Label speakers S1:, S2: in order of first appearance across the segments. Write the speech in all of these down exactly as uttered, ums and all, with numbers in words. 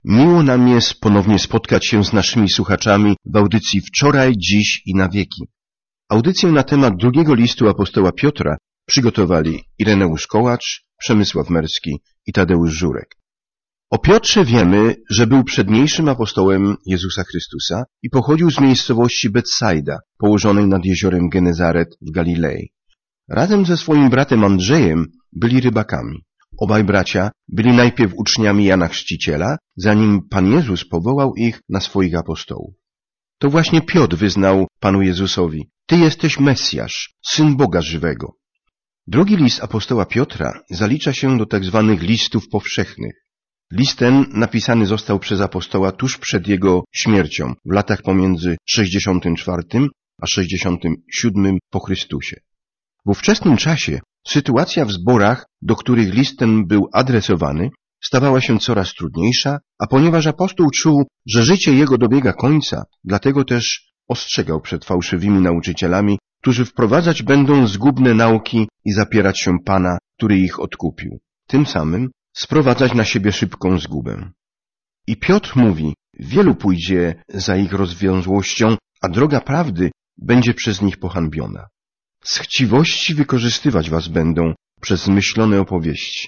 S1: Miło nam jest ponownie spotkać się z naszymi słuchaczami w audycji Wczoraj, Dziś i na wieki. Audycję na temat drugiego listu apostoła Piotra przygotowali Ireneusz Kołacz, Przemysław Merski i Tadeusz Żurek. O Piotrze wiemy, że był przedniejszym apostołem Jezusa Chrystusa i pochodził z miejscowości Betsaida, położonej nad jeziorem Genezaret w Galilei. Razem ze swoim bratem Andrzejem byli rybakami. Obaj bracia byli najpierw uczniami Jana Chrzciciela, zanim Pan Jezus powołał ich na swoich apostołów. To właśnie Piotr wyznał Panu Jezusowi: Ty jesteś Mesjasz, Syn Boga żywego. Drugi list apostoła Piotra zalicza się do tak zwanych listów powszechnych. List ten napisany został przez apostoła tuż przed jego śmiercią, w latach pomiędzy sześćdziesiątym czwartym a sześćdziesiątym siódmym po Chrystusie. W ówczesnym czasie sytuacja w zborach, do których list ten był adresowany, stawała się coraz trudniejsza, a ponieważ apostoł czuł, że życie jego dobiega końca, dlatego też ostrzegał przed fałszywymi nauczycielami, którzy wprowadzać będą zgubne nauki i zapierać się Pana, który ich odkupił. Tym samym sprowadzać na siebie szybką zgubę. I Piotr mówi: wielu pójdzie za ich rozwiązłością, a droga prawdy będzie przez nich pohańbiona. Z chciwości wykorzystywać was będą przez zmyślone opowieści.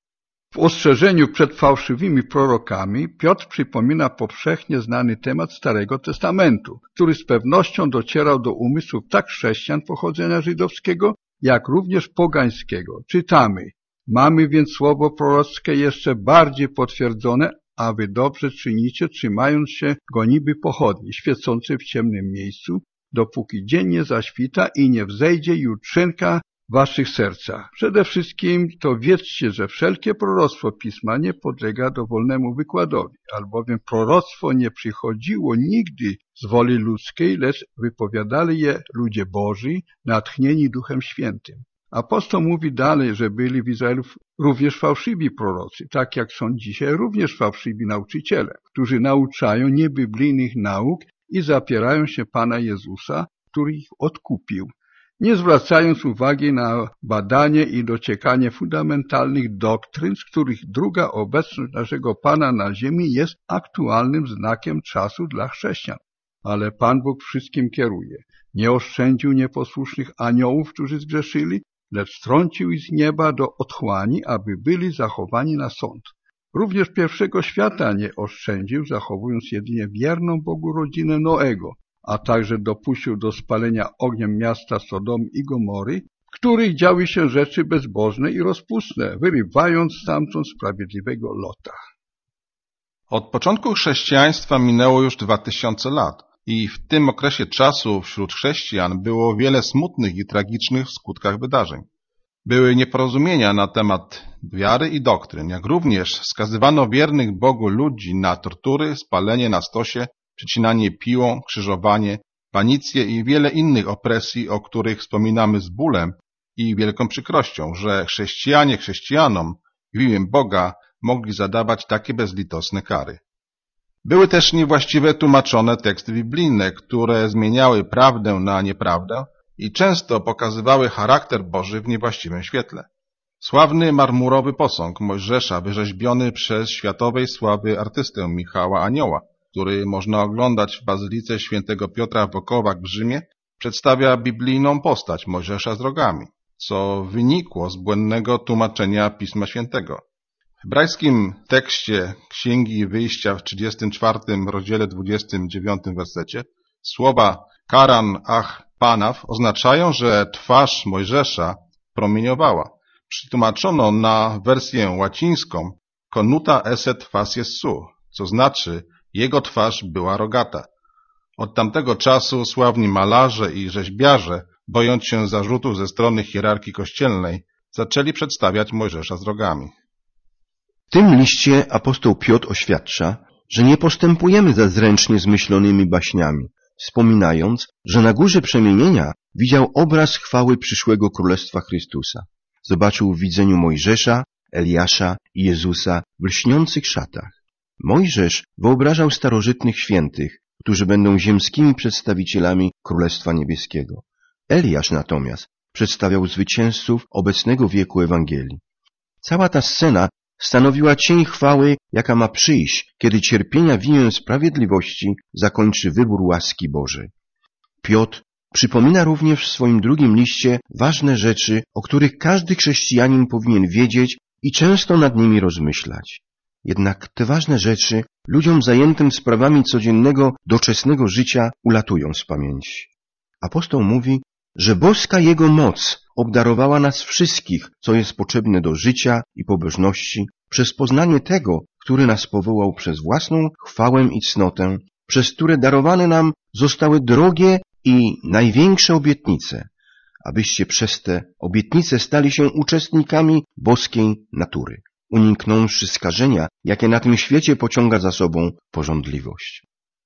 S2: W ostrzeżeniu przed fałszywymi prorokami Piotr przypomina powszechnie znany temat Starego Testamentu, który z pewnością docierał do umysłów tak chrześcijan pochodzenia żydowskiego, jak również pogańskiego. Czytamy: mamy więc słowo prorockie jeszcze bardziej potwierdzone, a wy dobrze czynicie, trzymając się go niby pochodni, świecącej w ciemnym miejscu, dopóki dzień nie zaświta i nie wzejdzie jutrzynka w waszych sercach. Przede wszystkim to wiedzcie, że wszelkie proroctwo Pisma nie podlega dowolnemu wykładowi, albowiem proroctwo nie przychodziło nigdy z woli ludzkiej, lecz wypowiadali je ludzie Boży, natchnieni Duchem Świętym. Apostoł mówi dalej, że byli w Izraelu również fałszywi prorocy, tak jak są dzisiaj również fałszywi nauczyciele, którzy nauczają niebiblijnych nauk i zapierają się Pana Jezusa, który ich odkupił, nie zwracając uwagi na badanie i dociekanie fundamentalnych doktryn, z których druga obecność naszego Pana na ziemi jest aktualnym znakiem czasu dla chrześcijan. Ale Pan Bóg wszystkim kieruje. Nie oszczędził nieposłusznych aniołów, którzy zgrzeszyli, lecz strącił ich z nieba do otchłani, aby byli zachowani na sąd. Również pierwszego świata nie oszczędził, zachowując jedynie wierną Bogu rodzinę Noego, a także dopuścił do spalenia ogniem miasta Sodomy i Gomory, w których działy się rzeczy bezbożne i rozpustne, wyrywając stamtąd sprawiedliwego Lota.
S3: Od początku chrześcijaństwa minęło już dwa tysiące lat i w tym okresie czasu wśród chrześcijan było wiele smutnych i tragicznych w skutkach wydarzeń. Były nieporozumienia na temat wiary i doktryn, jak również skazywano wiernych Bogu ludzi na tortury, spalenie na stosie, przecinanie piłą, krzyżowanie, banicję i wiele innych opresji, o których wspominamy z bólem i wielką przykrością, że chrześcijanie chrześcijanom w imię Boga mogli zadawać takie bezlitosne kary. Były też niewłaściwe tłumaczone teksty biblijne, które zmieniały prawdę na nieprawdę i często pokazywały charakter Boży w niewłaściwym świetle. Sławny marmurowy posąg Mojżesza, wyrzeźbiony przez światowej sławy artystę Michała Anioła, który można oglądać w Bazylice Świętego Piotra w Okowach w Rzymie, przedstawia biblijną postać Mojżesza z rogami, co wynikło z błędnego tłumaczenia Pisma Świętego. W hebrajskim tekście Księgi Wyjścia w trzydziestym czwartym rozdziale dwudziestym dziewiątym wersecie słowa karan ach panaw oznaczają, że twarz Mojżesza promieniowała. Przetłumaczono na wersję łacińską conuta esset facies su, co znaczy jego twarz była rogata. Od tamtego czasu sławni malarze i rzeźbiarze, bojąc się zarzutów ze strony hierarchii kościelnej, zaczęli przedstawiać Mojżesza z rogami.
S1: W tym liście apostoł Piotr oświadcza, że nie postępujemy za zręcznie zmyślonymi baśniami, wspominając, że na górze przemienienia widział obraz chwały przyszłego Królestwa Chrystusa. Zobaczył w widzeniu Mojżesza, Eliasza i Jezusa w lśniących szatach. Mojżesz wyobrażał starożytnych świętych, którzy będą ziemskimi przedstawicielami Królestwa Niebieskiego. Eliasz natomiast przedstawiał zwycięzców obecnego wieku Ewangelii. Cała ta scena stanowiła cień chwały, jaka ma przyjść, kiedy cierpienia winię sprawiedliwości zakończy wybór łaski Bożej. Piotr przypomina również w swoim drugim liście ważne rzeczy, o których każdy chrześcijanin powinien wiedzieć i często nad nimi rozmyślać. Jednak te ważne rzeczy ludziom zajętym sprawami codziennego, doczesnego życia ulatują z pamięci. Apostoł mówi, że boska Jego moc obdarowała nas wszystkich, co jest potrzebne do życia i pobożności, przez poznanie tego, który nas powołał przez własną chwałę i cnotę, przez które darowane nam zostały drogie i największe obietnice, abyście przez te obietnice stali się uczestnikami boskiej natury, uniknąwszy skażenia, jakie na tym świecie pociąga za sobą pożądliwość.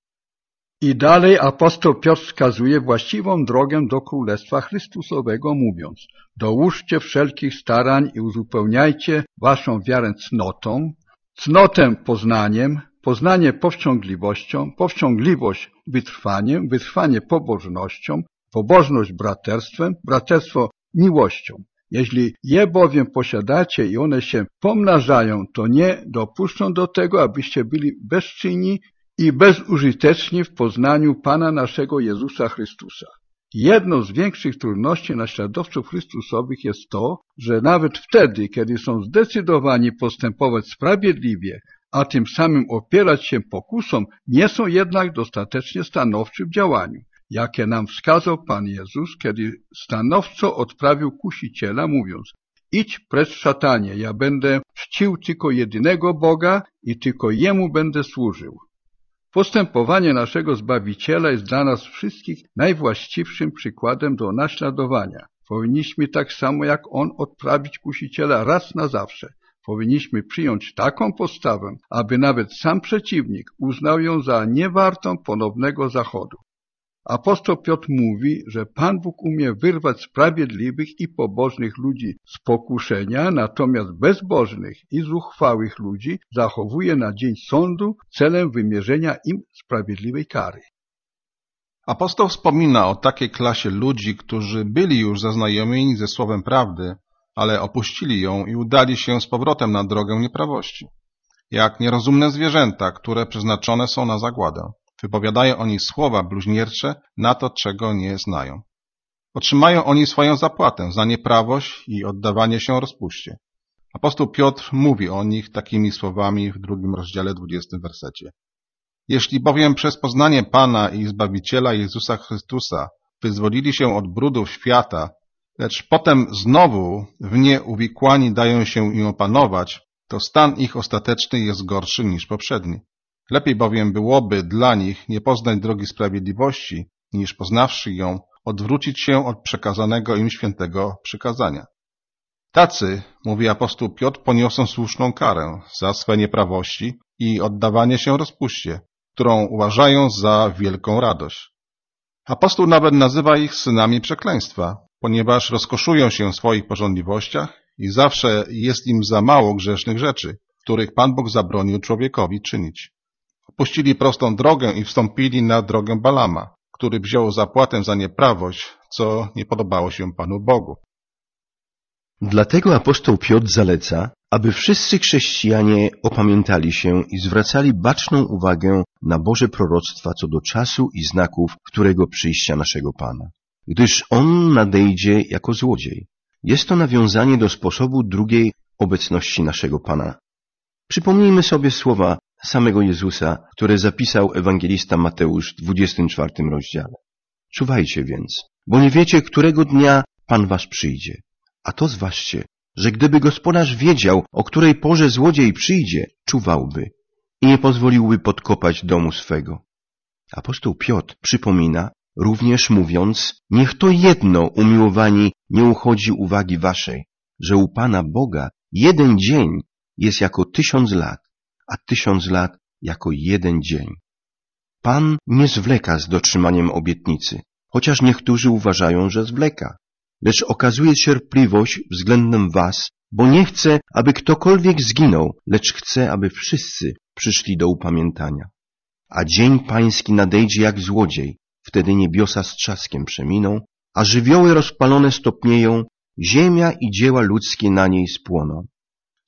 S2: I dalej apostoł Piotr wskazuje właściwą drogę do Królestwa Chrystusowego, mówiąc: dołóżcie wszelkich starań i uzupełniajcie waszą wiarę cnotą, cnotę poznaniem, poznanie powściągliwością, powściągliwość wytrwaniem, wytrwanie pobożnością, pobożność braterstwem, braterstwo miłością. Jeśli je bowiem posiadacie i one się pomnażają, to nie dopuszczą do tego, abyście byli bezczynni i bezużyteczni w poznaniu Pana naszego Jezusa Chrystusa. Jedną z większych trudności naśladowców Chrystusowych jest to, że nawet wtedy, kiedy są zdecydowani postępować sprawiedliwie, a tym samym opierać się pokusom, nie są jednak dostatecznie stanowczy w działaniu, jakie nam wskazał Pan Jezus, kiedy stanowczo odprawił kusiciela, mówiąc: idź precz, szatanie, ja będę czcił tylko jedynego Boga i tylko Jemu będę służył. Postępowanie naszego Zbawiciela jest dla nas wszystkich najwłaściwszym przykładem do naśladowania. Powinniśmy tak samo jak On odprawić kusiciela raz na zawsze. Powinniśmy przyjąć taką postawę, aby nawet sam przeciwnik uznał ją za niewartą ponownego zachodu. Apostoł Piotr mówi, że Pan Bóg umie wyrwać sprawiedliwych i pobożnych ludzi z pokuszenia, natomiast bezbożnych i zuchwałych ludzi zachowuje na dzień sądu celem wymierzenia im sprawiedliwej kary.
S3: Apostoł wspomina o takiej klasie ludzi, którzy byli już zaznajomieni ze słowem prawdy, ale opuścili ją i udali się z powrotem na drogę nieprawości. Jak nierozumne zwierzęta, które przeznaczone są na zagładę. Wypowiadają oni słowa bluźniercze na to, czego nie znają. Otrzymają oni swoją zapłatę za nieprawość i oddawanie się rozpuście. Apostoł Piotr mówi o nich takimi słowami w drugim rozdziale, dwudziestym wersecie. Jeśli bowiem przez poznanie Pana i Zbawiciela Jezusa Chrystusa wyzwolili się od brudów świata, lecz potem znowu w nie uwikłani dają się im opanować, to stan ich ostateczny jest gorszy niż poprzedni. Lepiej bowiem byłoby dla nich nie poznać drogi sprawiedliwości, niż poznawszy ją, odwrócić się od przekazanego im świętego przykazania. Tacy, mówi apostoł Piotr, poniosą słuszną karę za swe nieprawości i oddawanie się rozpuście, którą uważają za wielką radość. Apostoł nawet nazywa ich synami przekleństwa, ponieważ rozkoszują się w swoich pożądliwościach i zawsze jest im za mało grzesznych rzeczy, których Pan Bóg zabronił człowiekowi czynić. Opuścili prostą drogę i wstąpili na drogę Balama, który wziął zapłatę za nieprawość, co nie podobało się Panu Bogu.
S1: Dlatego apostoł Piotr zaleca, aby wszyscy chrześcijanie opamiętali się i zwracali baczną uwagę na Boże proroctwa co do czasu i znaków, którego przyjścia naszego Pana. Gdyż On nadejdzie jako złodziej. Jest to nawiązanie do sposobu drugiej obecności naszego Pana. Przypomnijmy sobie słowa samego Jezusa, które zapisał ewangelista Mateusz w dwudziestym czwartym rozdziale. Czuwajcie więc, bo nie wiecie, którego dnia Pan was przyjdzie. A to zważcie, że gdyby gospodarz wiedział, o której porze złodziej przyjdzie, czuwałby i nie pozwoliłby podkopać domu swego. Apostoł Piotr przypomina, również mówiąc, niech to jedno, umiłowani, nie uchodzi uwagi waszej, że u Pana Boga jeden dzień jest jako tysiąc lat, a tysiąc lat jako jeden dzień. Pan nie zwleka z dotrzymaniem obietnicy, chociaż niektórzy uważają, że zwleka, lecz okazuje cierpliwość względem was, bo nie chce, aby ktokolwiek zginął, lecz chce, aby wszyscy przyszli do upamiętania. A dzień pański nadejdzie jak złodziej, wtedy niebiosa z trzaskiem przeminą, a żywioły rozpalone stopnieją, ziemia i dzieła ludzkie na niej spłoną.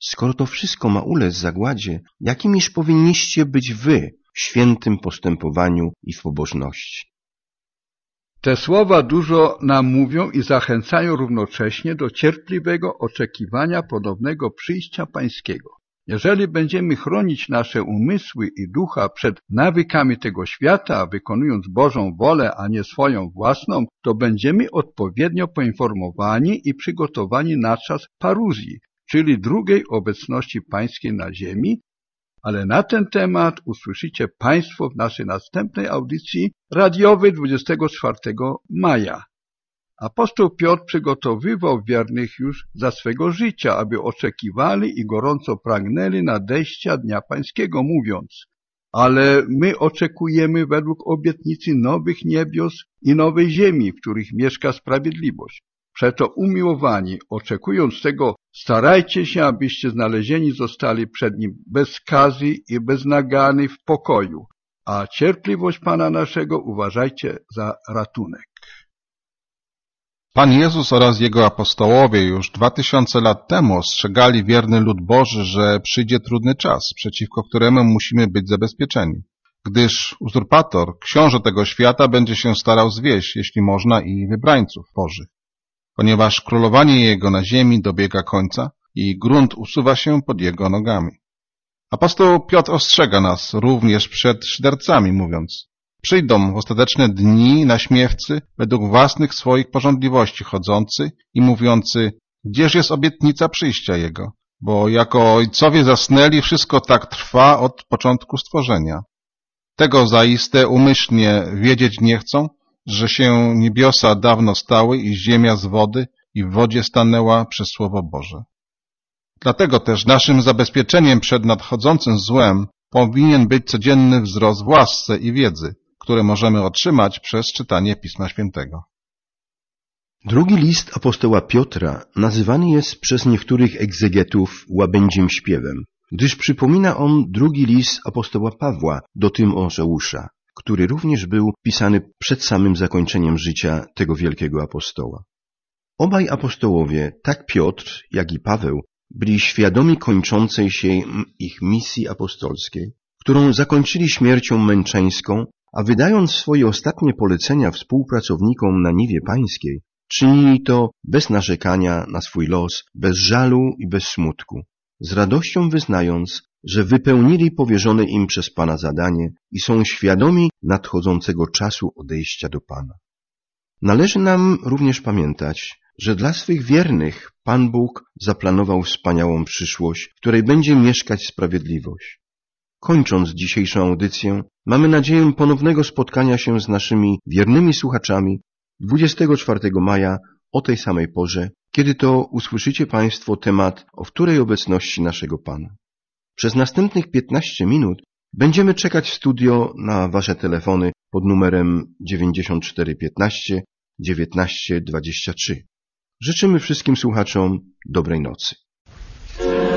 S1: skoro to wszystko ma ulec zagładzie, jakimiż powinniście być wy w świętym postępowaniu i w pobożności?
S2: Te słowa dużo nam mówią i zachęcają równocześnie do cierpliwego oczekiwania ponownego przyjścia Pańskiego. Jeżeli będziemy chronić nasze umysły i ducha przed nawykami tego świata, wykonując Bożą wolę, a nie swoją własną, to będziemy odpowiednio poinformowani i przygotowani na czas paruzji, czyli drugiej obecności Pańskiej na ziemi, ale na ten temat usłyszycie Państwo w naszej następnej audycji radiowej dwudziestego czwartego maja. Apostoł Piotr przygotowywał wiernych już za swego życia, aby oczekiwali i gorąco pragnęli nadejścia Dnia Pańskiego, mówiąc: ale my oczekujemy według obietnicy nowych niebios i nowej ziemi, w których mieszka sprawiedliwość. Przeto umiłowani, oczekując tego, starajcie się, abyście znalezieni zostali przed Nim bez skazy i bez nagany w pokoju, a cierpliwość Pana naszego uważajcie za ratunek.
S3: Pan Jezus oraz Jego apostołowie już dwa tysiące lat temu ostrzegali wierny lud Boży, że przyjdzie trudny czas, przeciwko któremu musimy być zabezpieczeni, gdyż uzurpator, książę tego świata, będzie się starał zwieść, jeśli można, i wybrańców Bożych, ponieważ królowanie Jego na ziemi dobiega końca i grunt usuwa się pod Jego nogami. Apostoł Piotr ostrzega nas również przed szydercami, mówiąc: przyjdą w ostateczne dni naśmiewcy, według własnych swoich pożądliwości chodzący i mówiący: gdzież jest obietnica przyjścia Jego? Bo jako ojcowie zasnęli, wszystko tak trwa od początku stworzenia. Tego zaiste umyślnie wiedzieć nie chcą, że się niebiosa dawno stały i ziemia z wody i w wodzie stanęła przez Słowo Boże. Dlatego też naszym zabezpieczeniem przed nadchodzącym złem powinien być codzienny wzrost w łasce i wiedzy, które możemy otrzymać przez czytanie Pisma Świętego.
S1: Drugi list apostoła Piotra nazywany jest przez niektórych egzegetów łabędzim śpiewem, gdyż przypomina on drugi list apostoła Pawła do Tymoteusza, który również był pisany przed samym zakończeniem życia tego wielkiego apostoła. Obaj apostołowie, tak Piotr, jak i Paweł, byli świadomi kończącej się ich misji apostolskiej, którą zakończyli śmiercią męczeńską, a wydając swoje ostatnie polecenia współpracownikom na niwie pańskiej, czynili to bez narzekania na swój los, bez żalu i bez smutku, z radością wyznając, że wypełnili powierzone im przez Pana zadanie i są świadomi nadchodzącego czasu odejścia do Pana. Należy nam również pamiętać, że dla swych wiernych Pan Bóg zaplanował wspaniałą przyszłość, w której będzie mieszkać sprawiedliwość. Kończąc dzisiejszą audycję, mamy nadzieję ponownego spotkania się z naszymi wiernymi słuchaczami dwudziestego czwartego maja o tej samej porze, kiedy to usłyszycie Państwo temat o wtórej obecności naszego Pana. Przez następnych piętnaście minut będziemy czekać w studio na Wasze telefony pod numerem dziewięćdziesiąt cztery piętnaście dziewiętnaście dwadzieścia trzy. Życzymy wszystkim słuchaczom dobrej nocy.